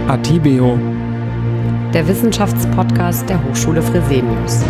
Atibeo, der Wissenschaftspodcast der Hochschule Fresenius.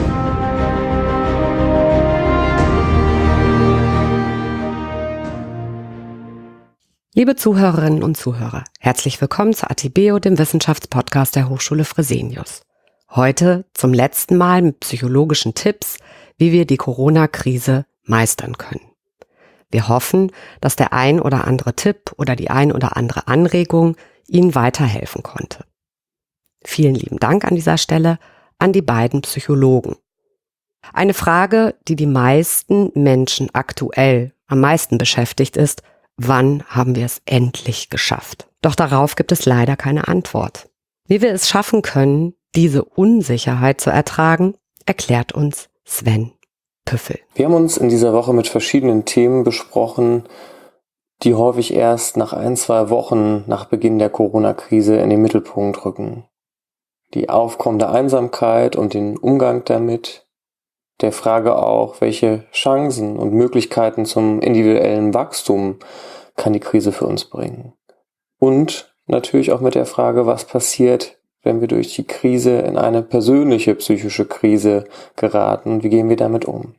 Liebe Zuhörerinnen und Zuhörer, herzlich willkommen zu Atibeo, dem Wissenschaftspodcast der Hochschule Fresenius. Heute zum letzten Mal mit psychologischen Tipps, wie wir die Corona-Krise meistern können. Wir hoffen, dass der ein oder andere Tipp oder die ein oder andere Anregung Ihnen weiterhelfen konnte. Vielen lieben Dank an dieser Stelle an die beiden Psychologen. Eine Frage, die die meisten Menschen aktuell am meisten beschäftigt ist: Wann haben wir es endlich geschafft? Doch darauf gibt es leider keine Antwort. Wie wir es schaffen können, diese Unsicherheit zu ertragen, erklärt uns Sven Püffel. Wir haben uns in dieser Woche mit verschiedenen Themen besprochen, die häufig erst nach 1-2 Wochen nach Beginn der Corona-Krise in den Mittelpunkt rücken. Die aufkommende Einsamkeit und den Umgang damit, der Frage auch, welche Chancen und Möglichkeiten zum individuellen Wachstum kann die Krise für uns bringen. Und natürlich auch mit der Frage, was passiert, wenn wir durch die Krise in eine persönliche psychische Krise geraten und wie gehen wir damit um.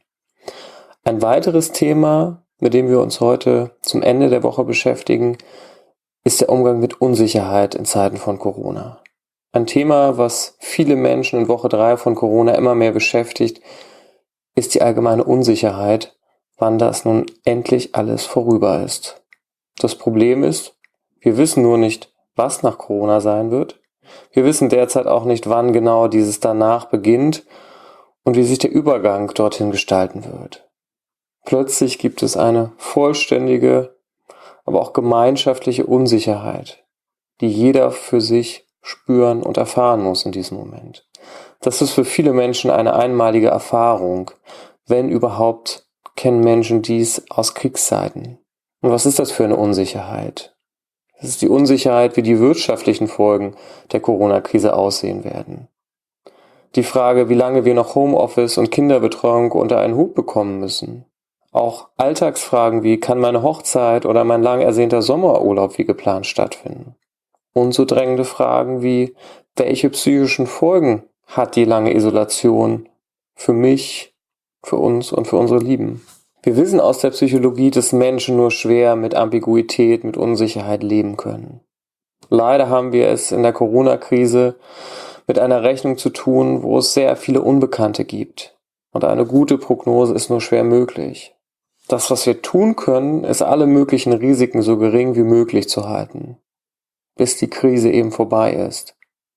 Ein weiteres Thema, mit dem wir uns heute zum Ende der Woche beschäftigen, ist der Umgang mit Unsicherheit in Zeiten von Corona. Ein Thema, was viele Menschen in Woche 3 von Corona immer mehr beschäftigt, ist die allgemeine Unsicherheit, wann das nun endlich alles vorüber ist. Das Problem ist, wir wissen nur nicht, was nach Corona sein wird. Wir wissen derzeit auch nicht, wann genau dieses danach beginnt und wie sich der Übergang dorthin gestalten wird. Plötzlich gibt es eine vollständige, aber auch gemeinschaftliche Unsicherheit, die jeder für sich spüren und erfahren muss in diesem Moment. Das ist für viele Menschen eine einmalige Erfahrung. Wenn überhaupt, kennen Menschen dies aus Kriegszeiten. Und was ist das für eine Unsicherheit? Es ist die Unsicherheit, wie die wirtschaftlichen Folgen der Corona-Krise aussehen werden. Die Frage, wie lange wir noch Homeoffice und Kinderbetreuung unter einen Hut bekommen müssen. Auch Alltagsfragen wie, kann meine Hochzeit oder mein lang ersehnter Sommerurlaub wie geplant stattfinden? Und so drängende Fragen wie, welche psychischen Folgen hat die lange Isolation für mich, für uns und für unsere Lieben? Wir wissen aus der Psychologie, dass Menschen nur schwer mit Ambiguität, mit Unsicherheit leben können. Leider haben wir es in der Corona-Krise mit einer Rechnung zu tun, wo es sehr viele Unbekannte gibt. Und eine gute Prognose ist nur schwer möglich. Das, was wir tun können, ist alle möglichen Risiken so gering wie möglich zu halten, bis die Krise eben vorbei ist.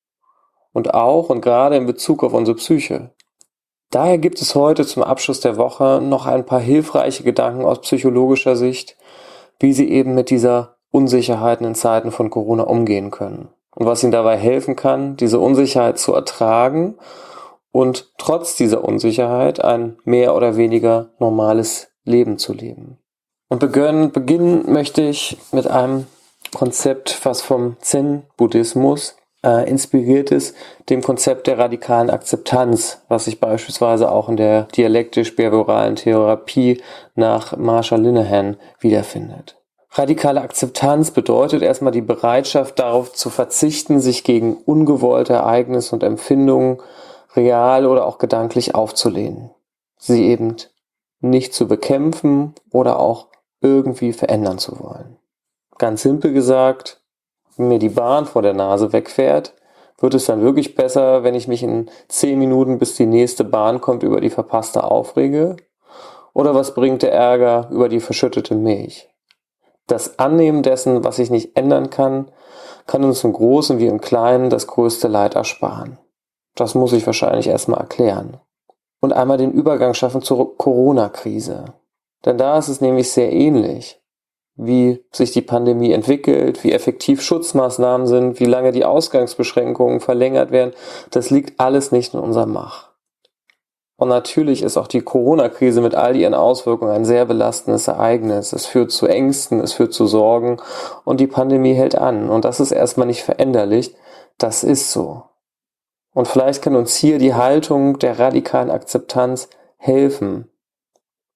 Und auch und gerade in Bezug auf unsere Psyche. Daher gibt es heute zum Abschluss der Woche noch ein paar hilfreiche Gedanken aus psychologischer Sicht, wie Sie eben mit dieser Unsicherheit in Zeiten von Corona umgehen können. Und was Ihnen dabei helfen kann, diese Unsicherheit zu ertragen und trotz dieser Unsicherheit ein mehr oder weniger normales Leben zu leben. Und beginnen möchte ich mit einem Konzept, was vom Zen-Buddhismus inspiriert ist, dem Konzept der radikalen Akzeptanz, was sich beispielsweise auch in der dialektisch-behavioralen Therapie nach Marsha Linehan wiederfindet. Radikale Akzeptanz bedeutet erstmal die Bereitschaft darauf zu verzichten, sich gegen ungewollte Ereignisse und Empfindungen real oder auch gedanklich aufzulehnen. Sie eben nicht zu bekämpfen oder auch irgendwie verändern zu wollen. Ganz simpel gesagt, wenn mir die Bahn vor der Nase wegfährt, wird es dann wirklich besser, wenn ich mich in 10 Minuten, bis die nächste Bahn kommt, über die verpasste aufrege? Oder was bringt der Ärger über die verschüttete Milch? Das Annehmen dessen, was ich nicht ändern kann, kann uns im Großen wie im Kleinen das größte Leid ersparen. Das muss ich wahrscheinlich erstmal erklären. Und einmal den Übergang schaffen zur Corona-Krise. Denn da ist es nämlich sehr ähnlich. Wie sich die Pandemie entwickelt, wie effektiv Schutzmaßnahmen sind, wie lange die Ausgangsbeschränkungen verlängert werden, das liegt alles nicht in unserer Macht. Und natürlich ist auch die Corona-Krise mit all ihren Auswirkungen ein sehr belastendes Ereignis. Es führt zu Ängsten, es führt zu Sorgen und die Pandemie hält an. Und das ist erstmal nicht veränderlich, das ist so. Und vielleicht kann uns hier die Haltung der radikalen Akzeptanz helfen,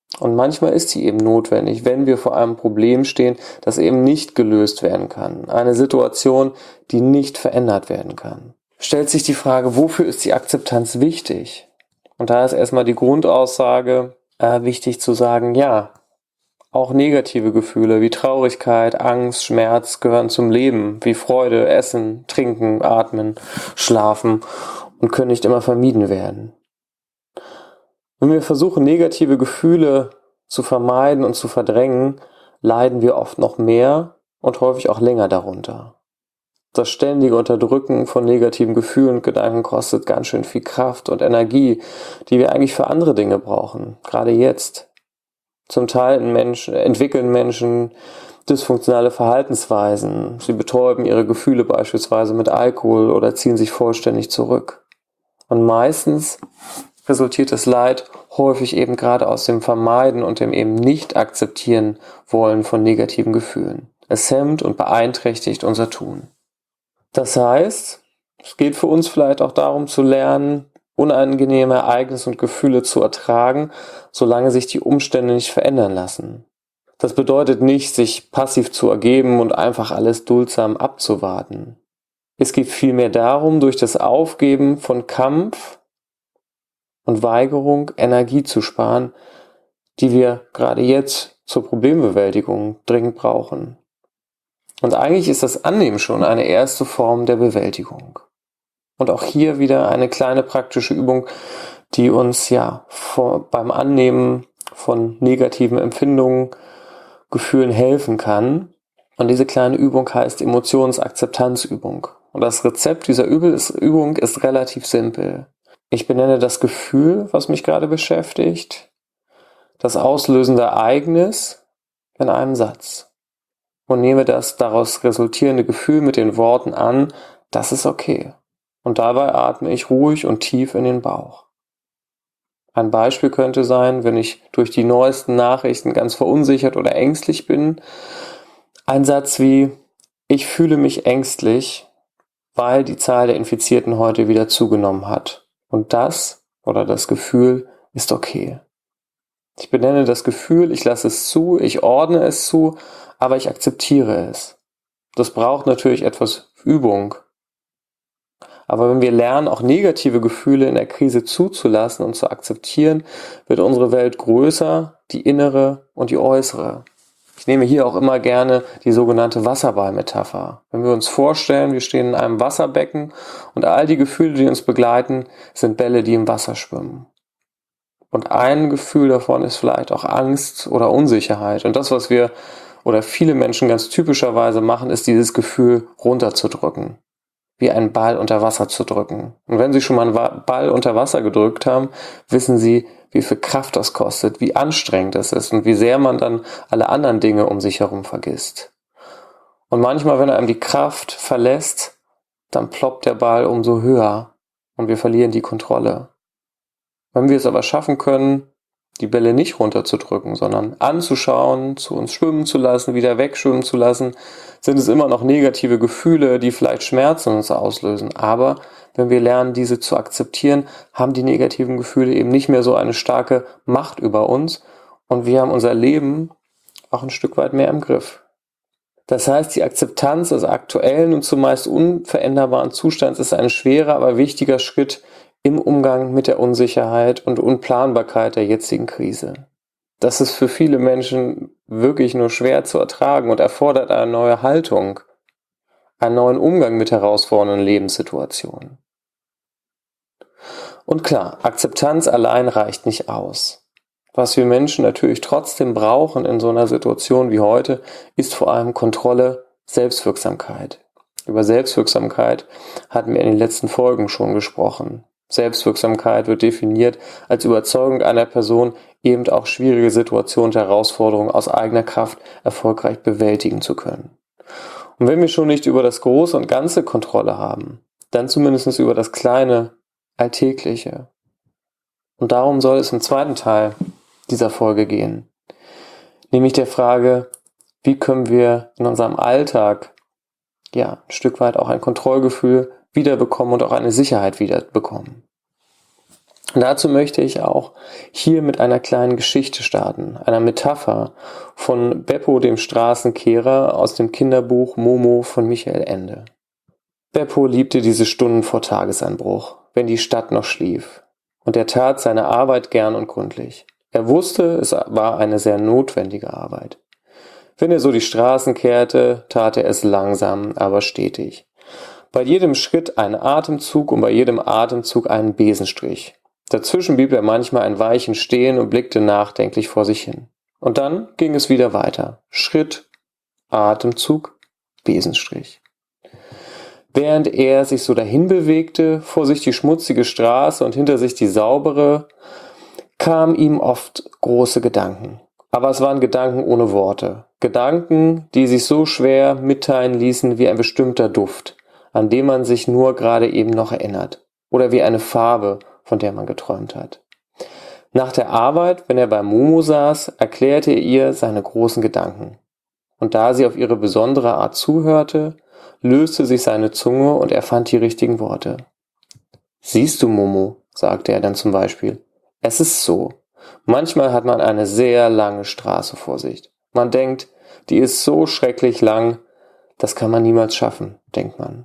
Und manchmal ist sie eben notwendig, wenn wir vor einem Problem stehen, das eben nicht gelöst werden kann. Eine Situation, die nicht verändert werden kann. Stellt sich die Frage, wofür ist die Akzeptanz wichtig? Und da ist erstmal die Grundaussage wichtig zu sagen, ja, auch negative Gefühle wie Traurigkeit, Angst, Schmerz gehören zum Leben, wie Freude, Essen, Trinken, Atmen, Schlafen und können nicht immer vermieden werden. Wenn wir versuchen, negative Gefühle zu vermeiden und zu verdrängen, leiden wir oft noch mehr und häufig auch länger darunter. Das ständige Unterdrücken von negativen Gefühlen und Gedanken kostet ganz schön viel Kraft und Energie, die wir eigentlich für andere Dinge brauchen, gerade jetzt. Zum Teil entwickeln Menschen dysfunktionale Verhaltensweisen. Sie betäuben ihre Gefühle beispielsweise mit Alkohol oder ziehen sich vollständig zurück. Und meistens resultiert das Leid häufig eben gerade aus dem Vermeiden und dem eben nicht akzeptieren wollen von negativen Gefühlen. Es hemmt und beeinträchtigt unser Tun. Das heißt, es geht für uns vielleicht auch darum zu lernen, unangenehme Ereignisse und Gefühle zu ertragen, solange sich die Umstände nicht verändern lassen. Das bedeutet nicht, sich passiv zu ergeben und einfach alles duldsam abzuwarten. Es geht vielmehr darum, durch das Aufgeben von Kampf und Weigerung Energie zu sparen, die wir gerade jetzt zur Problembewältigung dringend brauchen. Und eigentlich ist das Annehmen schon eine erste Form der Bewältigung. Und auch hier wieder eine kleine praktische Übung, die uns beim Annehmen von negativen Empfindungen, Gefühlen helfen kann. Und diese kleine Übung heißt Emotionsakzeptanzübung. Und das Rezept dieser Übung ist relativ simpel. Ich benenne das Gefühl, was mich gerade beschäftigt, das auslösende Ereignis in einem Satz und nehme das daraus resultierende Gefühl mit den Worten an, das ist okay. Und dabei atme ich ruhig und tief in den Bauch. Ein Beispiel könnte sein, wenn ich durch die neuesten Nachrichten ganz verunsichert oder ängstlich bin, ein Satz wie, ich fühle mich ängstlich, weil die Zahl der Infizierten heute wieder zugenommen hat. Und das oder das Gefühl ist okay. Ich benenne das Gefühl, ich lasse es zu, ich ordne es zu, aber ich akzeptiere es. Das braucht natürlich etwas Übung. Aber wenn wir lernen, auch negative Gefühle in der Krise zuzulassen und zu akzeptieren, wird unsere Welt größer, die innere und die äußere. Ich nehme hier auch immer gerne die sogenannte Wasserball-Metapher. Wenn wir uns vorstellen, wir stehen in einem Wasserbecken und all die Gefühle, die uns begleiten, sind Bälle, die im Wasser schwimmen. Und ein Gefühl davon ist vielleicht auch Angst oder Unsicherheit. Und das, was wir oder viele Menschen ganz typischerweise machen, ist dieses Gefühl runterzudrücken. Wie einen Ball unter Wasser zu drücken. Und wenn Sie schon mal einen Ball unter Wasser gedrückt haben, wissen Sie, wie viel Kraft das kostet, wie anstrengend das ist und wie sehr man dann alle anderen Dinge um sich herum vergisst. Und manchmal, wenn einem die Kraft verlässt, dann ploppt der Ball umso höher und wir verlieren die Kontrolle. Wenn wir es aber schaffen können, die Bälle nicht runterzudrücken, sondern anzuschauen, zu uns schwimmen zu lassen, wieder wegschwimmen zu lassen, sind es immer noch negative Gefühle, die vielleicht Schmerzen in uns auslösen. Aber wenn wir lernen, diese zu akzeptieren, haben die negativen Gefühle eben nicht mehr so eine starke Macht über uns und wir haben unser Leben auch ein Stück weit mehr im Griff. Das heißt, die Akzeptanz des aktuellen und zumeist unveränderbaren Zustands ist ein schwerer, aber wichtiger Schritt im Umgang mit der Unsicherheit und Unplanbarkeit der jetzigen Krise. Das ist für viele Menschen wirklich nur schwer zu ertragen und erfordert eine neue Haltung, einen neuen Umgang mit herausfordernden Lebenssituationen. Und klar, Akzeptanz allein reicht nicht aus. Was wir Menschen natürlich trotzdem brauchen in so einer Situation wie heute, ist vor allem Kontrolle, Selbstwirksamkeit. Über Selbstwirksamkeit hatten wir in den letzten Folgen schon gesprochen. Selbstwirksamkeit wird definiert als Überzeugung einer Person, eben auch schwierige Situationen und Herausforderungen aus eigener Kraft erfolgreich bewältigen zu können. Und wenn wir schon nicht über das Große und Ganze Kontrolle haben, dann zumindest über das Kleine, Alltägliche. Und darum soll es im zweiten Teil dieser Folge gehen. Nämlich der Frage, wie können wir in unserem Alltag ein Stück weit auch ein Kontrollgefühl wiederbekommen und auch eine Sicherheit wiederbekommen. Und dazu möchte ich auch hier mit einer kleinen Geschichte starten, einer Metapher von Beppo, dem Straßenkehrer, aus dem Kinderbuch Momo von Michael Ende. Beppo liebte diese Stunden vor Tagesanbruch, wenn die Stadt noch schlief. Und er tat seine Arbeit gern und gründlich. Er wusste, es war eine sehr notwendige Arbeit. Wenn er so die Straßen kehrte, tat er es langsam, aber stetig. Bei jedem Schritt ein Atemzug und bei jedem Atemzug einen Besenstrich. Dazwischen blieb er manchmal ein Weilchen stehen und blickte nachdenklich vor sich hin. Und dann ging es wieder weiter. Schritt, Atemzug, Besenstrich. Während er sich so dahin bewegte, vor sich die schmutzige Straße und hinter sich die saubere, kamen ihm oft große Gedanken. Aber es waren Gedanken ohne Worte. Gedanken, die sich so schwer mitteilen ließen wie ein bestimmter Duft, an den man sich nur gerade eben noch erinnert. Oder wie eine Farbe, von der man geträumt hat. Nach der Arbeit, wenn er bei Momo saß, erklärte er ihr seine großen Gedanken. Und da sie auf ihre besondere Art zuhörte, löste sich seine Zunge und er fand die richtigen Worte. Siehst du, Momo, sagte er dann zum Beispiel, es ist so. Manchmal hat man eine sehr lange Straße vor sich. Man denkt, die ist so schrecklich lang, das kann man niemals schaffen, denkt man.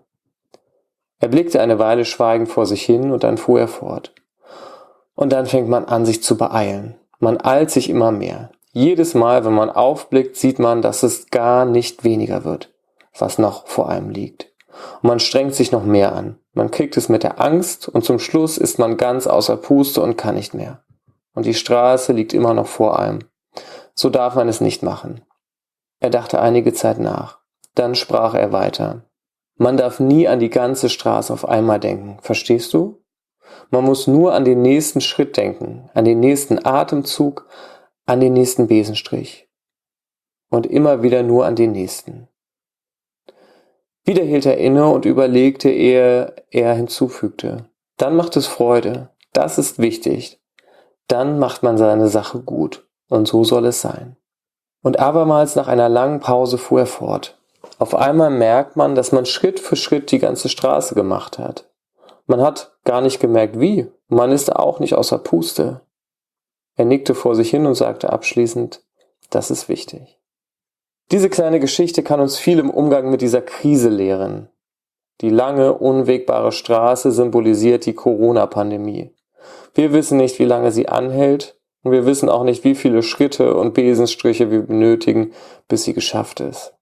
Er blickte eine Weile schweigend vor sich hin und dann fuhr er fort. Und dann fängt man an, sich zu beeilen. Man eilt sich immer mehr. Jedes Mal, wenn man aufblickt, sieht man, dass es gar nicht weniger wird, was noch vor einem liegt. Und man strengt sich noch mehr an. Man kriegt es mit der Angst und zum Schluss ist man ganz außer Puste und kann nicht mehr. Und die Straße liegt immer noch vor einem. So darf man es nicht machen. Er dachte einige Zeit nach. Dann sprach er weiter. Man darf nie an die ganze Straße auf einmal denken, verstehst du? Man muss nur an den nächsten Schritt denken, an den nächsten Atemzug, an den nächsten Besenstrich. Und immer wieder nur an den nächsten. Wieder hielt er inne und überlegte, ehe er hinzufügte. Dann macht es Freude, das ist wichtig. Dann macht man seine Sache gut. Und so soll es sein. Und abermals nach einer langen Pause fuhr er fort. Auf einmal merkt man, dass man Schritt für Schritt die ganze Straße gemacht hat. Man hat gar nicht gemerkt, wie. Man ist auch nicht außer Puste. Er nickte vor sich hin und sagte abschließend, das ist wichtig. Diese kleine Geschichte kann uns viel im Umgang mit dieser Krise lehren. Die lange, unwegbare Straße symbolisiert die Corona-Pandemie. Wir wissen nicht, wie lange sie anhält und wir wissen auch nicht, wie viele Schritte und Besenstriche wir benötigen, bis sie geschafft ist.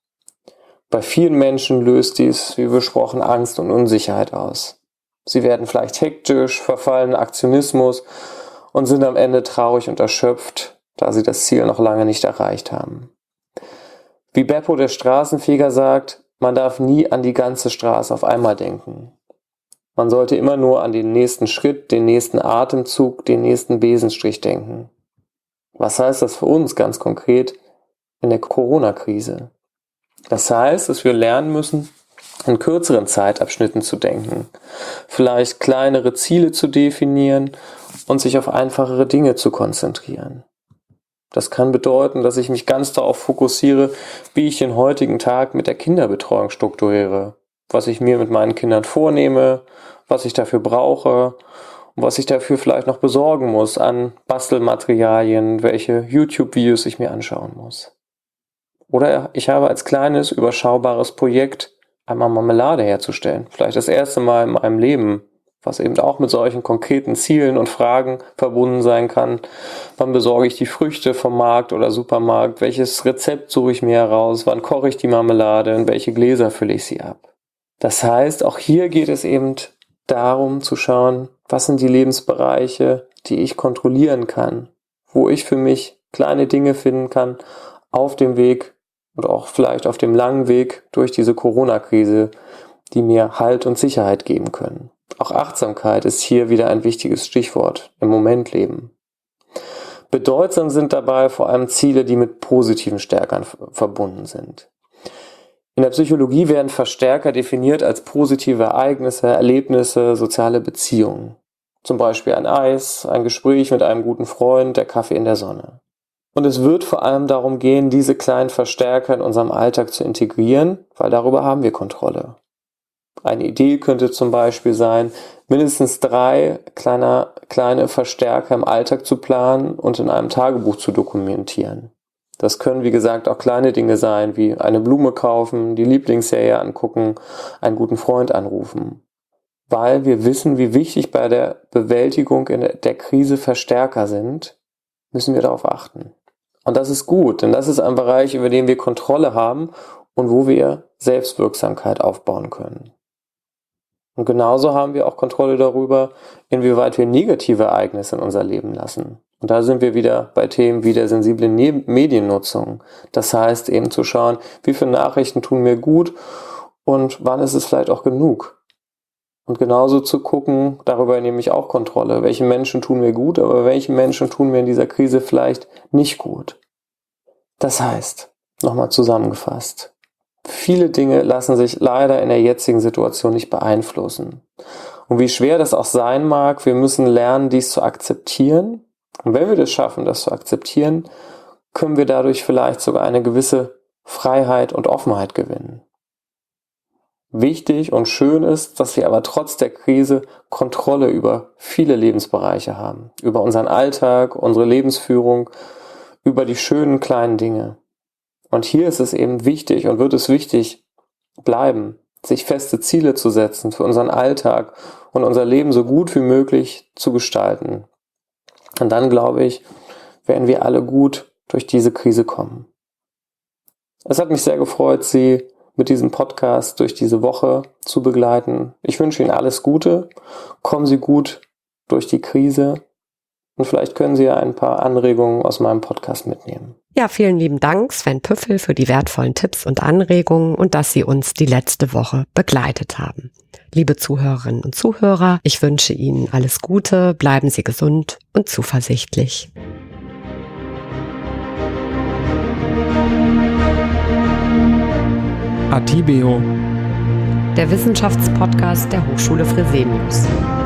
Bei vielen Menschen löst dies, wie besprochen, Angst und Unsicherheit aus. Sie werden vielleicht hektisch, verfallen in Aktionismus und sind am Ende traurig und erschöpft, da sie das Ziel noch lange nicht erreicht haben. Wie Beppo der Straßenfeger sagt, man darf nie an die ganze Straße auf einmal denken. Man sollte immer nur an den nächsten Schritt, den nächsten Atemzug, den nächsten Besenstrich denken. Was heißt das für uns ganz konkret in der Corona-Krise? Das heißt, dass wir lernen müssen, in kürzeren Zeitabschnitten zu denken, vielleicht kleinere Ziele zu definieren und sich auf einfachere Dinge zu konzentrieren. Das kann bedeuten, dass ich mich ganz darauf fokussiere, wie ich den heutigen Tag mit der Kinderbetreuung strukturiere, was ich mir mit meinen Kindern vornehme, was ich dafür brauche und was ich dafür vielleicht noch besorgen muss an Bastelmaterialien, welche YouTube-Videos ich mir anschauen muss. Oder ich habe als kleines, überschaubares Projekt einmal Marmelade herzustellen. Vielleicht das erste Mal in meinem Leben, was eben auch mit solchen konkreten Zielen und Fragen verbunden sein kann. Wann besorge ich die Früchte vom Markt oder Supermarkt? Welches Rezept suche ich mir heraus? Wann koche ich die Marmelade? In welche Gläser fülle ich sie ab? Das heißt, auch hier geht es eben darum zu schauen, was sind die Lebensbereiche, die ich kontrollieren kann, wo ich für mich kleine Dinge finden kann auf dem Weg und auch vielleicht auf dem langen Weg durch diese Corona-Krise, die mir Halt und Sicherheit geben können. Auch Achtsamkeit ist hier wieder ein wichtiges Stichwort im Momentleben. Bedeutsam sind dabei vor allem Ziele, die mit positiven Stärkern verbunden sind. In der Psychologie werden Verstärker definiert als positive Ereignisse, Erlebnisse, soziale Beziehungen. Zum Beispiel ein Eis, ein Gespräch mit einem guten Freund, der Kaffee in der Sonne. Und es wird vor allem darum gehen, diese kleinen Verstärker in unserem Alltag zu integrieren, weil darüber haben wir Kontrolle. Eine Idee könnte zum Beispiel sein, mindestens 3 kleine Verstärker im Alltag zu planen und in einem Tagebuch zu dokumentieren. Das können, wie gesagt, auch kleine Dinge sein, wie eine Blume kaufen, die Lieblingsserie angucken, einen guten Freund anrufen. Weil wir wissen, wie wichtig bei der Bewältigung in der Krise Verstärker sind, müssen wir darauf achten. Und das ist gut, denn das ist ein Bereich, über den wir Kontrolle haben und wo wir Selbstwirksamkeit aufbauen können. Und genauso haben wir auch Kontrolle darüber, inwieweit wir negative Ereignisse in unser Leben lassen. Und da sind wir wieder bei Themen wie der sensiblen Mediennutzung. Das heißt eben zu schauen, wie viele Nachrichten tun mir gut und wann ist es vielleicht auch genug. Und genauso zu gucken, darüber nehme ich auch Kontrolle. Welche Menschen tun mir gut, aber welche Menschen tun mir in dieser Krise vielleicht nicht gut. Das heißt, nochmal zusammengefasst, viele Dinge lassen sich leider in der jetzigen Situation nicht beeinflussen. Und wie schwer das auch sein mag, wir müssen lernen, dies zu akzeptieren. Und wenn wir das schaffen, das zu akzeptieren, können wir dadurch vielleicht sogar eine gewisse Freiheit und Offenheit gewinnen. Wichtig und schön ist, dass wir aber trotz der Krise Kontrolle über viele Lebensbereiche haben. Über unseren Alltag, unsere Lebensführung, über die schönen kleinen Dinge. Und hier ist es eben wichtig und wird es wichtig bleiben, sich feste Ziele zu setzen für unseren Alltag und unser Leben so gut wie möglich zu gestalten. Und dann, glaube ich, werden wir alle gut durch diese Krise kommen. Es hat mich sehr gefreut, Sie mit diesem Podcast durch diese Woche zu begleiten. Ich wünsche Ihnen alles Gute. Kommen Sie gut durch die Krise. Und vielleicht können Sie ja ein paar Anregungen aus meinem Podcast mitnehmen. Ja, vielen lieben Dank, Sven Püffel, für die wertvollen Tipps und Anregungen und dass Sie uns die letzte Woche begleitet haben. Liebe Zuhörerinnen und Zuhörer, ich wünsche Ihnen alles Gute, bleiben Sie gesund und zuversichtlich. Atibeo, Der Wissenschaftspodcast der Hochschule Fresenius.